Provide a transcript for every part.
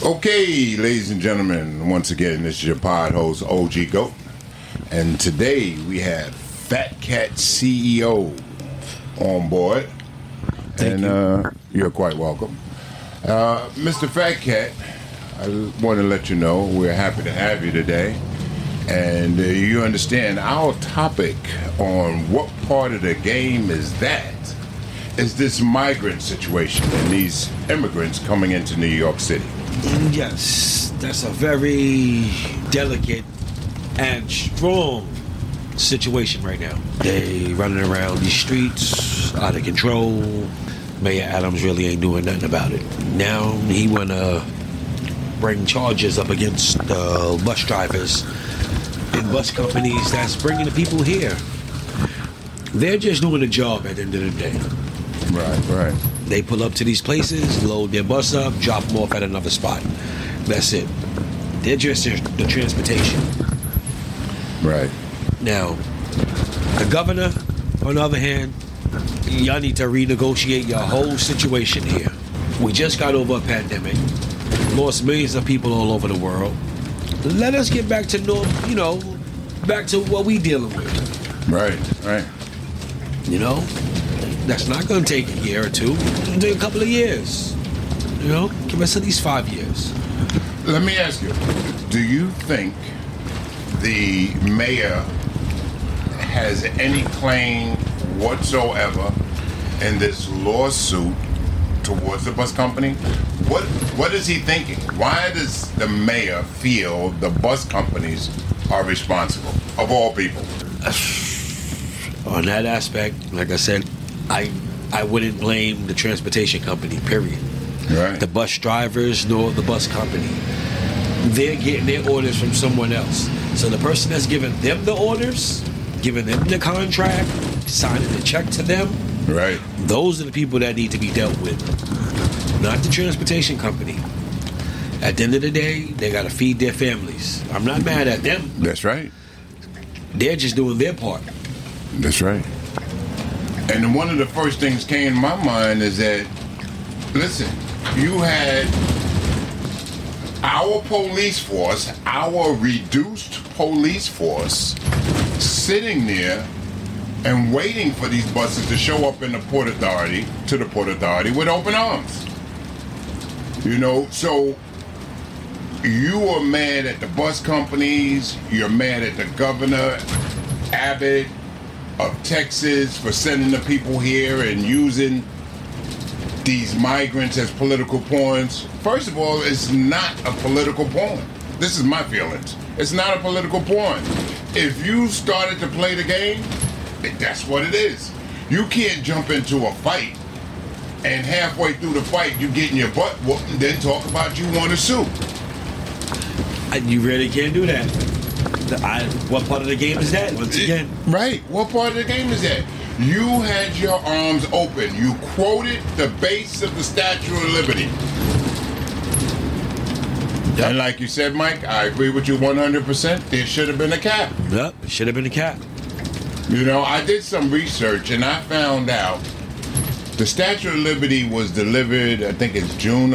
Okay, ladies and gentlemen, once again, this is your pod host, OG Goat. And today we have Fat Cat CEO on board. Thank you. You're quite welcome. Mr. Fat Cat, I want to let you know we're happy to have you today. And you understand our topic on what part of the game is this migrant situation and these immigrants coming into New York City. Yes, that's a very delicate and strong situation right now. They running around these streets out of control. Mayor Adams really ain't doing nothing about it. Now he wanna bring charges up against bus drivers and bus companies that's bringing the people here. They're just doing a job at the end of the day. Right. They pull up to these places, load their bus up, drop them off at another spot. That's it. They're just the transportation. Right. Now, the governor, on the other hand, y'all need to renegotiate your whole situation here. We just got over a pandemic, lost millions of people all over the world. Let us get back to back to what we dealing with. Right. That's not going to take a year or two. It's going to take a couple of years. Give us at least 5 years. Let me ask you, do you think the mayor has any claim whatsoever in this lawsuit towards the bus company? What is he thinking? Why does the mayor feel the bus companies are responsible, of all people? On that aspect, like I said, I wouldn't blame the transportation company, period. Right. The bus drivers nor the bus company. They're getting their orders from someone else. So the person that's giving them the orders, giving them the contract, signing the check to them, right. Those are the people that need to be dealt with, not the transportation company. At the end of the day, they got to feed their families. I'm not mad at them. That's right. They're just doing their part. That's right. And one of the first things came to my mind is that, listen, you had our police force, our reduced police force, sitting there and waiting for these buses to show up in the Port Authority, with open arms. So you are mad at the bus companies, you're mad at the governor, Abbott, of Texas, for sending the people here and using these migrants as political pawns. First of all, it's not a political pawn. This is my feelings. It's not a political pawn. If you started to play the game, that's what it is. You can't jump into a fight and halfway through the fight you getting your butt whooped and then talk about you want to sue. You really can't do that. What part of the game is that, once again? Right. What part of the game is that? You had your arms open. You quoted the base of the Statue of Liberty. Yep. And like you said, Mike, I agree with you 100%. There should have been a cap. Yep, it should have been a cap. I did some research and I found out the Statue of Liberty was delivered, I think it's June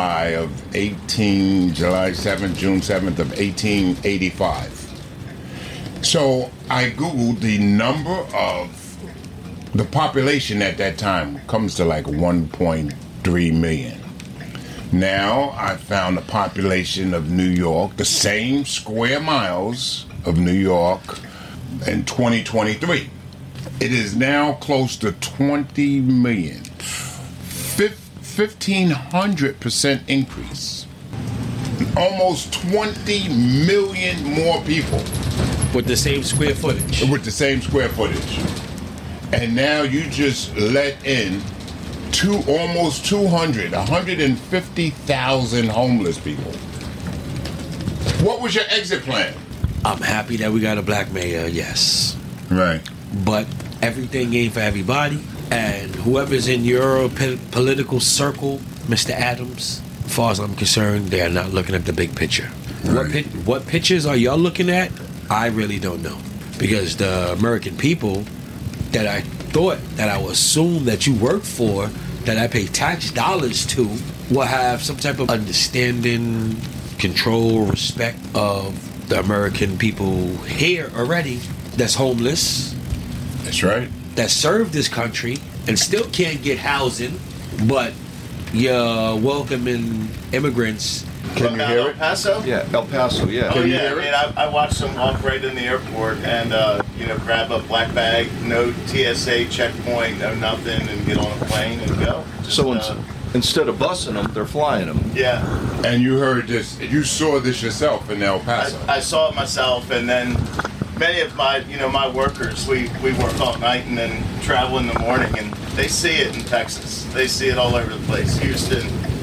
7th of 1885. So I Googled the number of the population at that time, comes to like 1.3 million. Now I found the population of New York, the same square miles of New York in 2023. It is now close to 20 million. 1,500% increase. Almost 20 million more people. With the same square footage. And now you just let in almost 150,000 homeless people. What was your exit plan? I'm happy that we got a black mayor, yes. Right. But everything ain't for everybody. And whoever's in your political circle, Mr. Adams, as far as I'm concerned, they are not looking at the big picture. Right. What pictures are y'all looking at? I really don't know. Because the American people that I would assume that you work for that I pay tax dollars to will have some type of understanding, control, respect of the American people here already that's homeless. That's right. That serve this country and still can't get housing, but you're welcoming immigrants. Can you hear El it? Paso? Yeah, El Paso, yeah. Oh, Can you yeah. hear I it? mean, I watched them walk right in the airport and, grab a black bag, no TSA checkpoint, no nothing, and get on a plane and go. Just, So instead of busing them, they're flying them. yeah. And you heard this, you saw this yourself in El Paso. I saw it myself, and then many of my workers, we work all night and then travel in the morning, and they see it in Texas. They see it all over the place. Houston,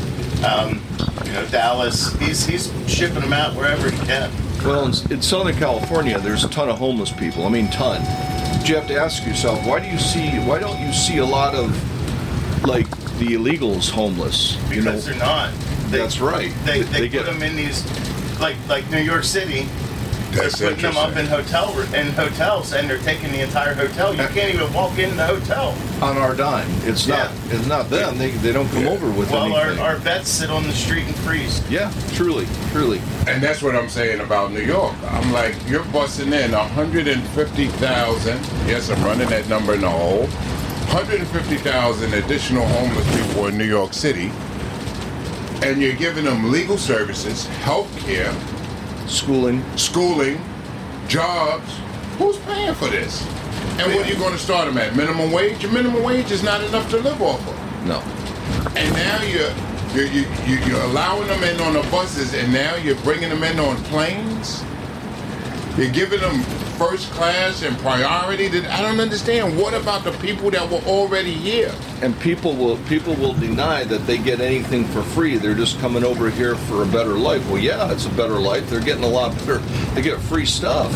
Dallas. He's shipping them out wherever he can. Well, in Southern California, there's a ton of homeless people. I mean, ton. But you have to ask yourself, why don't you see a lot of, like, the illegals homeless? Because they're not. That's right. They get put them in these, like New York City. That's They're putting them up interesting. in hotels, and they're taking the entire hotel. You can't even walk in the hotel. on our dime. It's not them. They don't come over with Well, anything. our vets sit on the street and freeze. Yeah, truly. And that's what I'm saying about New York. I'm like, you're busting in 150,000. Yes, I'm running that number in the hole. 150,000 additional homeless people in New York City. And you're giving them legal services, health care, Schooling. jobs. Who's paying for this? And what are you going to start them at? Minimum wage? Your minimum wage is not enough to live off of. No. And now you're allowing them in on the buses, and now you're bringing them in on planes. You're giving them first class and priority. I don't understand. What about the people that were already here? And people will deny that they get anything for free. They're just coming over here for a better life. Well, yeah, it's a better life. They're getting a lot better. They get free stuff.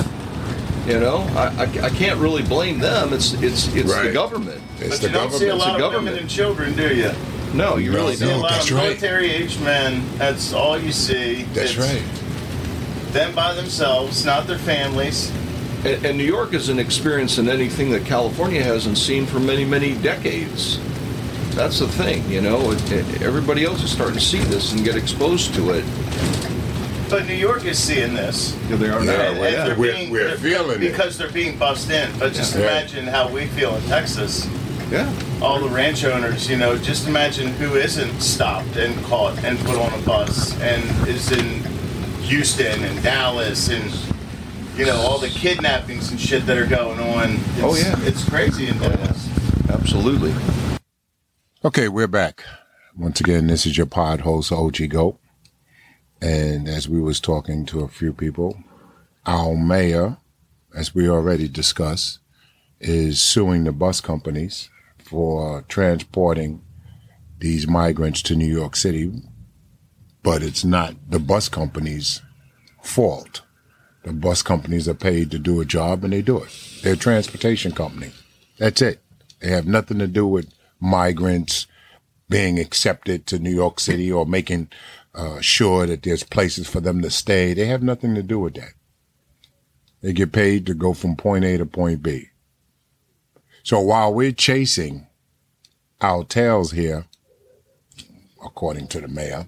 I can't really blame them. It's Right. the government. It's But you don't see a lot of women and children, do you? No, you really You see a don't. lot that's of right. military-aged men. That's all you see. That's It's right. Them by themselves, not their families. And New York isn't experiencing anything that California hasn't seen for many, many decades. That's the thing, everybody else is starting to see this and get exposed to it. But New York is seeing this. Yeah, they are now. Yeah, And well, they're we're they're- feeling it. because they're being bussed in. But just Yeah. imagine how we feel in Texas. Yeah. All the ranch owners, just imagine who isn't stopped and caught and put on a bus and is in Houston and Dallas and all the kidnappings and shit that are going on. Oh, yeah. It's crazy in Dallas. Absolutely. Okay, we're back. Once again, this is your pod host, OG Goat. And as we was talking to a few people, our mayor, as we already discussed, is suing the bus companies for transporting these migrants to New York City. But it's not the bus companies' fault. The bus companies are paid to do a job, and they do it. They're a transportation company. That's it. They have nothing to do with migrants being accepted to New York City or making sure that there's places for them to stay. They have nothing to do with that. They get paid to go from point A to point B. So while we're chasing our tails here, according to the mayor,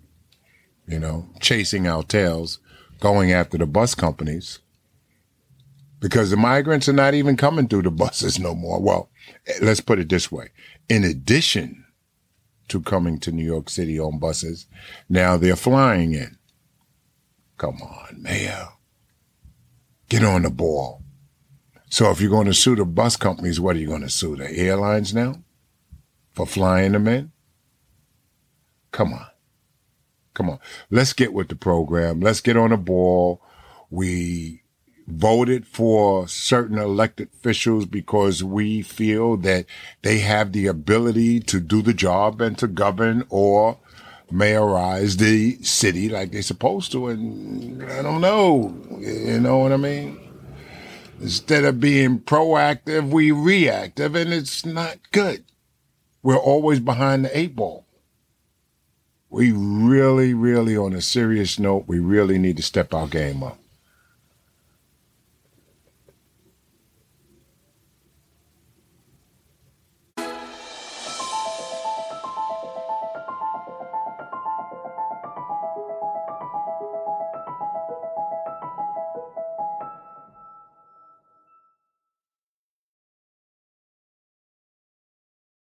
chasing our tails, going after the bus companies, because the migrants are not even coming through the buses no more. Well, let's put it this way. In addition to coming to New York City on buses, now they're flying in. Come on, Mayor. Get on the ball. So if you're going to sue the bus companies, what are you going to sue the airlines now for flying them in? Come on. Let's get with the program. Let's get on the ball. We voted for certain elected officials because we feel that they have the ability to do the job and to govern or mayorize the city like they're supposed to. And I don't know. You know what I mean? Instead of being proactive, we reactive, and it's not good. We're always behind the 8 ball. We really, really, on a serious note, we really need to step our game up.